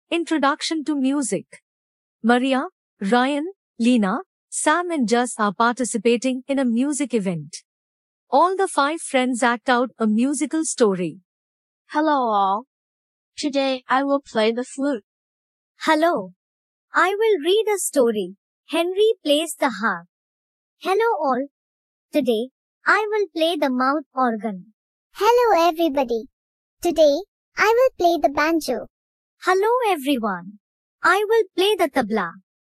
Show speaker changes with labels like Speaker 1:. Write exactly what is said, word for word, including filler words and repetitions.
Speaker 1: Introduction to Music. Maria, Ryan, Lena, Sam and Jess are participating in a music event. All the five friends act out a musical story.
Speaker 2: Hello all. Today I will play the flute.
Speaker 3: Hello. I will read a story. Henry plays the harp.
Speaker 4: Hello all. Today, I will play the mouth organ.
Speaker 5: Hello everybody. Today, I will play the banjo.
Speaker 3: Hello everyone. I will play the tabla.